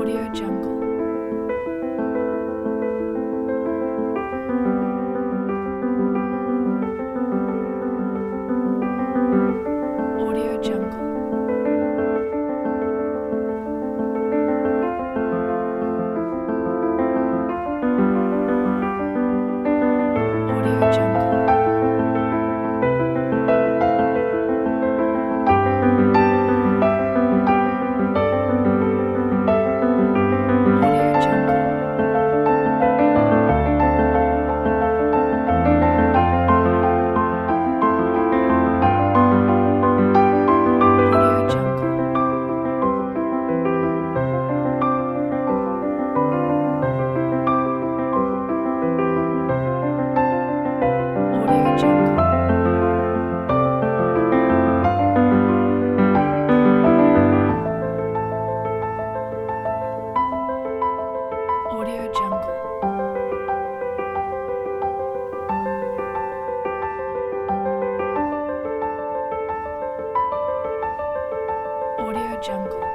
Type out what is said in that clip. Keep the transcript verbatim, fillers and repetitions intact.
Audio Jungle. Audio Jungle. Audio Jungle. Audio Jungle. Audio Jungle. Audio Jungle. Audio Jungle. Audio Jungle.